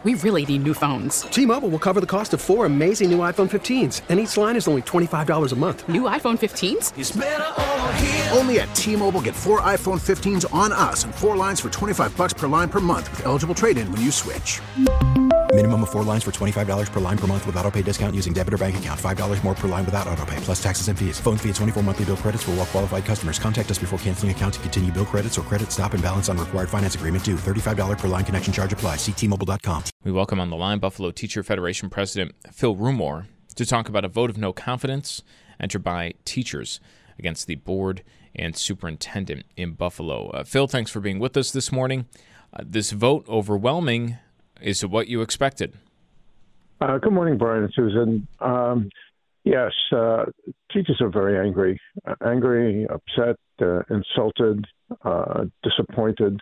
We really need new phones. T-Mobile will cover the cost of 4 amazing new iPhone 15s, and each line is only $25 a month. New iPhone 15s? It's better over here. Only at T-Mobile, get 4 iPhone 15s on us and 4 lines for $25 per line per month with eligible trade-in when you switch. Minimum of 4 lines for $25 per line per month with autopay discount using debit or bank account. $5 more per line without autopay, plus taxes and fees. Phone fee at 24 monthly bill credits for well-qualified customers. Contact us before canceling account to continue bill credits or credit stop and balance on required finance agreement due. $35 per line connection charge applies. See T-Mobile.com. We welcome on the line Buffalo Teacher Federation President Phil Rumore to talk about a vote of no confidence entered by teachers against the board and superintendent in Buffalo. Phil, thanks for being with us this morning. This vote, overwhelming, is what you expected. Good morning, Brian and Susan. Yes, teachers are very angry, upset, insulted, disappointed.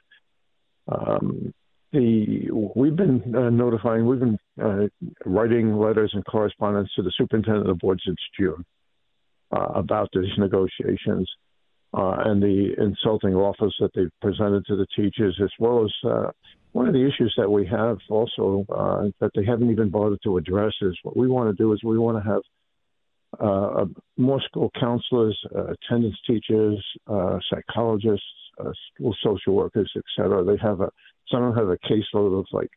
We've been notifying, we've been writing letters and correspondence to the superintendent of the board since June about these negotiations and the insulting offers that they've presented to the teachers, as well as one of the issues that we have also that they haven't even bothered to address is what we want to do is we want to have more school counselors, attendance teachers, psychologists, school social workers, etc. Some of them have a caseload of like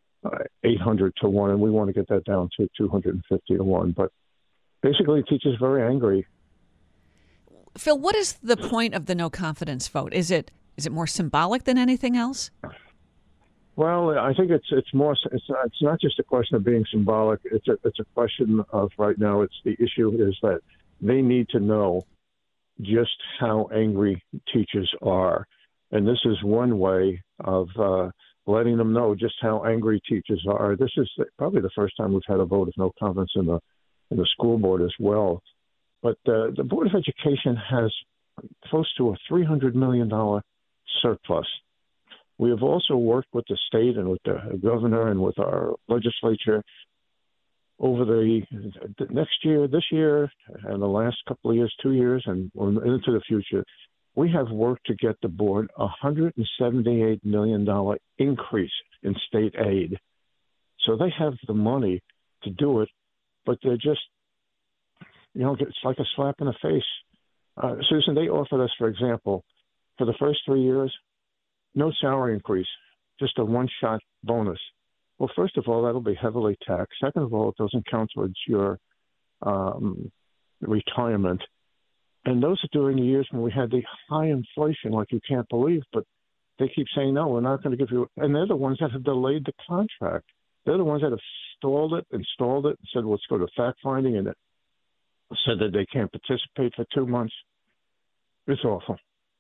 800 to 1, and we want to get that down to 250 to 1. But basically, teachers are very angry. Phil, what is the point of the no confidence vote? Is it more symbolic than anything else? Well, I think it's more. It's not just a question of being symbolic. It's a question of right now. It's the issue is that they need to know just how angry teachers are, and this is one way of letting them know just how angry teachers are. This is probably the first time we've had a vote of no confidence in the school board as well. But the Board of Education has close to a $300 million surplus. We have also worked with the state and with the governor and with our legislature over the next year, this year, and the last couple of years, 2 years, and into the future. We have worked to get the board a $178 million increase in state aid. So they have the money to do it, but they're just, it's like a slap in the face. Susan, they offered us, for example, for the first 3 years, no salary increase, just a one-shot bonus. Well, first of all, that'll be heavily taxed. Second of all, it doesn't count towards your retirement. And those are during the years when we had the high inflation, like you can't believe, but they keep saying, no, we're not going to give you. And they're the ones that have delayed the contract. They're the ones that have installed it, and said, let's go to fact-finding, and it said that they can't participate for 2 months. It's awful.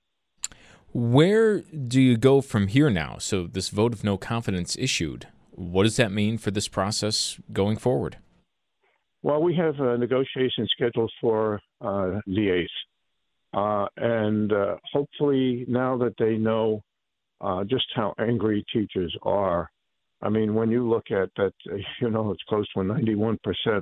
Where do you go from here now? So this vote of no confidence issued. What does that mean for this process going forward? Well, we have a negotiation scheduled for the 8th. And hopefully now that they know just how angry teachers are, I mean, when you look at that, it's close to a 91%,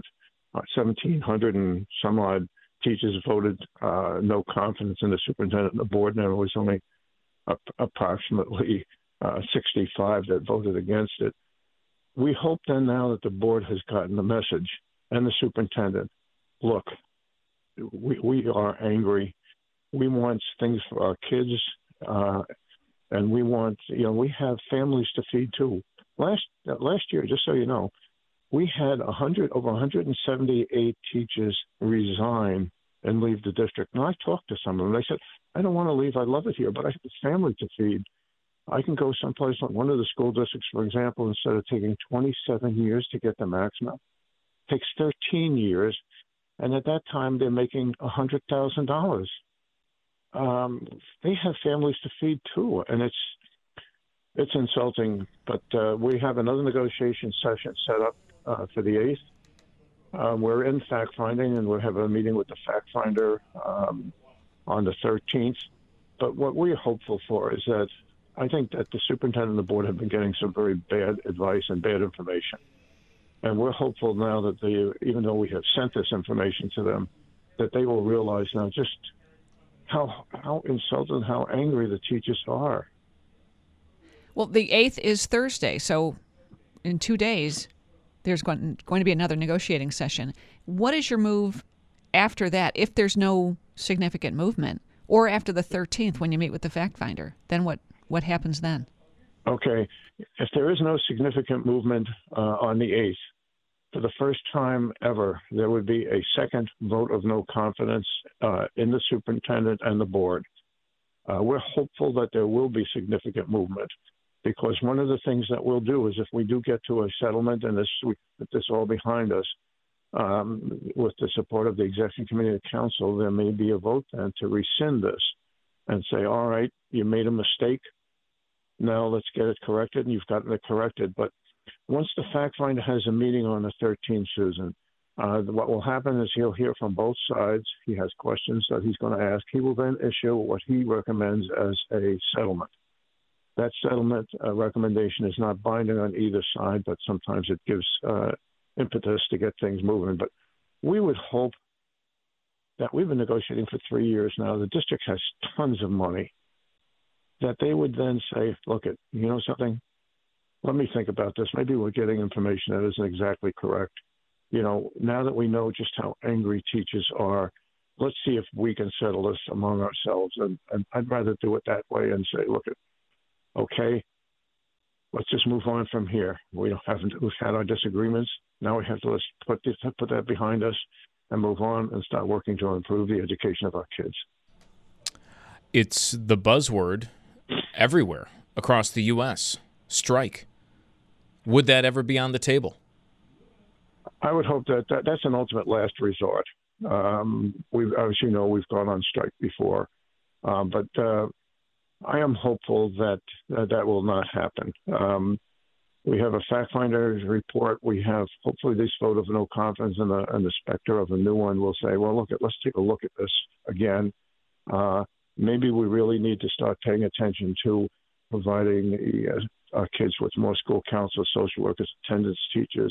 1,700 and some odd teachers voted no confidence in the superintendent and the board. Now it was only approximately 65 that voted against it. We hope then now that the board has gotten the message and the superintendent, look, we are angry. We want things for our kids, and we want, we have families to feed too. Last year, just so you know, we had over 178 teachers resign and leave the district. And I talked to some of them. They said, I don't want to leave. I love it here, but I have a family to feed. I can go someplace like one of the school districts, for example, instead of taking 27 years to get the maximum, takes 13 years. And at that time, they're making $100,000. They have families to feed too. And it's insulting, but we have another negotiation session set up for the 8th. We're in fact-finding, and we'll have a meeting with the fact-finder on the 13th. But what we're hopeful for is that I think that the superintendent and the board have been getting some very bad advice and bad information. And we're hopeful now that even though we have sent this information to them, that they will realize now just how insulted and how angry the teachers are. Well, the 8th is Thursday, so in 2 days, there's going to be another negotiating session. What is your move after that if there's no significant movement, or after the 13th when you meet with the fact finder? Then what happens then? Okay. If there is no significant movement on the 8th, for the first time ever, there would be a second vote of no confidence in the superintendent and the board. We're hopeful that there will be significant movement, because one of the things that we'll do is if we do get to a settlement and this all behind us, with the support of the Executive Committee and Council, there may be a vote then to rescind this and say, all right, you made a mistake. Now let's get it corrected, and you've gotten it corrected. But once the fact finder has a meeting on the 13th, Susan, what will happen is he'll hear from both sides. He has questions that he's going to ask. He will then issue what he recommends as a settlement. That settlement recommendation is not binding on either side, but sometimes it gives impetus to get things moving. But we would hope that we've been negotiating for 3 years now. The district has tons of money, that they would then say, look, you know something? Let me think about this. Maybe we're getting information that isn't exactly correct. You know, now that we know just how angry teachers are, let's see if we can settle this among ourselves. And I'd rather do it that way and say, look, okay, let's just move on from here. We've had our disagreements. Now we have to put that behind us and move on and start working to improve the education of our kids. It's the buzzword everywhere across the U.S., strike. Would that ever be on the table? I would hope that's an ultimate last resort. As you know, we've gone on strike before, but I am hopeful that will not happen. We have a fact finder's report. We have hopefully this vote of no confidence, and the specter of a new one will say, well, let's take a look at this again. Maybe we really need to start paying attention to providing our kids with more school counselors, social workers, attendance teachers,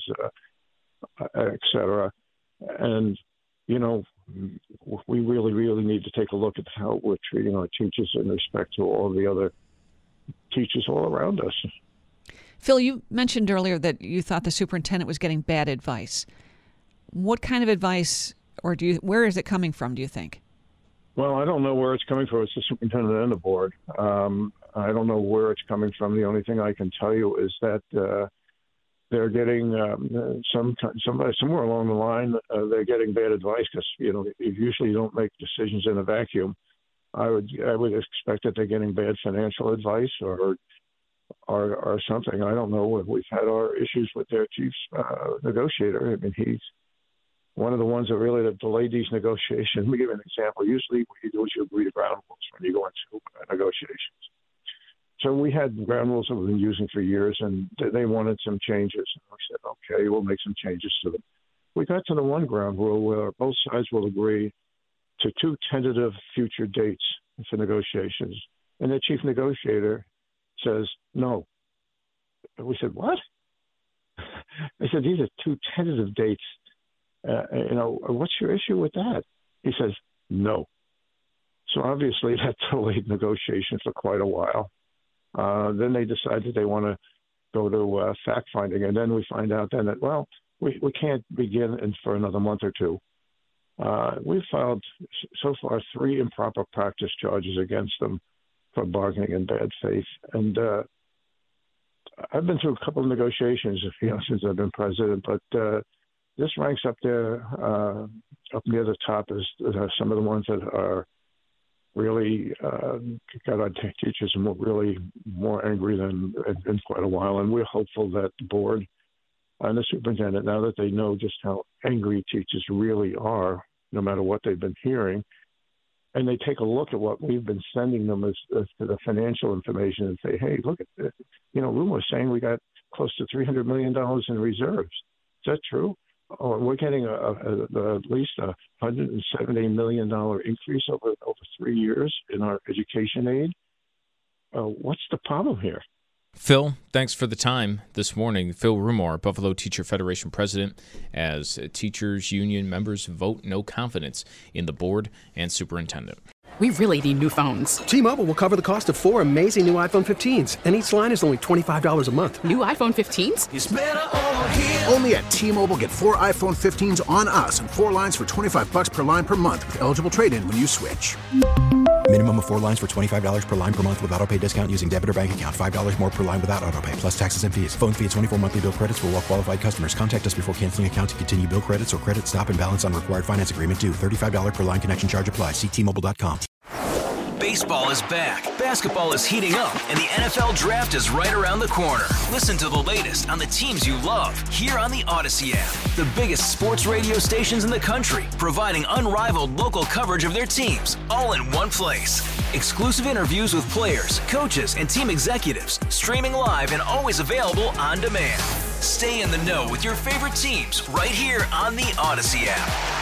et cetera. And, you know, we really, really need to take a look at how we're treating our teachers in respect to all the other teachers all around us. Phil, you mentioned earlier that you thought the superintendent was getting bad advice. What kind of advice, or where is it coming from, do you think? Well, I don't know where it's coming from. It's the superintendent and the board. I don't know where it's coming from. The only thing I can tell you is that they're getting somewhere along the line. They're getting bad advice because you usually don't make decisions in a vacuum. I would expect that they're getting bad financial advice or something. I don't know. We've had our issues with their chief negotiator. I mean, he's one of the ones that really delayed these negotiations. Let me give you an example. Usually what you do is you agree to ground rules when you go into negotiations. So we had ground rules that we've been using for years, and they wanted some changes. And we said, okay, we'll make some changes to them. We got to the one ground rule where both sides will agree to 2 tentative future dates for negotiations. And the chief negotiator says, no. And we said, what? I said, these are 2 tentative dates. What's your issue with that? He says, no. So obviously that delayed negotiations for quite a while. Then they decided they want to go to fact-finding, and then we find out then that, well, we can't begin for another month or 2. We've filed so far 3 improper practice charges against them for bargaining in bad faith. And I've been through a couple of negotiations since I've been president, but this ranks up there, up near the top as some of the ones that are really got our teachers really more angry than in quite a while. And we're hopeful that the board and the superintendent, now that they know just how angry teachers really are, no matter what they've been hearing, and they take a look at what we've been sending them as the financial information and say, hey, look at this. Rumor is saying we got close to $300 million in reserves. Is that true? Oh, we're getting at least a $170 million increase over 3 years in our education aid. What's the problem here? Phil, thanks for the time this morning. Phil Rumor, Buffalo Teacher Federation president, as teachers union members vote no confidence in the board and superintendent. We really need new phones. T-Mobile will cover the cost of 4 amazing new iPhone 15s, and each line is only $25 a month. New iPhone 15s? It's better over here. Only at T-Mobile, get 4 iPhone 15s on us and 4 lines for $25 per line per month with eligible trade-in when you switch. Minimum of 4 lines for $25 per line per month with autopay discount using debit or bank account. $5 more per line without autopay, plus taxes and fees. Phone fee at 24 monthly bill credits for well-qualified customers. Contact us before canceling account to continue bill credits or credit stop and balance on required finance agreement due. $35 per line connection charge applies. See T-Mobile.com. Baseball is back, basketball is heating up, and the NFL Draft is right around the corner. Listen to the latest on the teams you love here on the Odyssey app. The biggest sports radio stations in the country, providing unrivaled local coverage of their teams, all in one place. Exclusive interviews with players, coaches, and team executives, streaming live and always available on demand. Stay in the know with your favorite teams right here on the Odyssey app.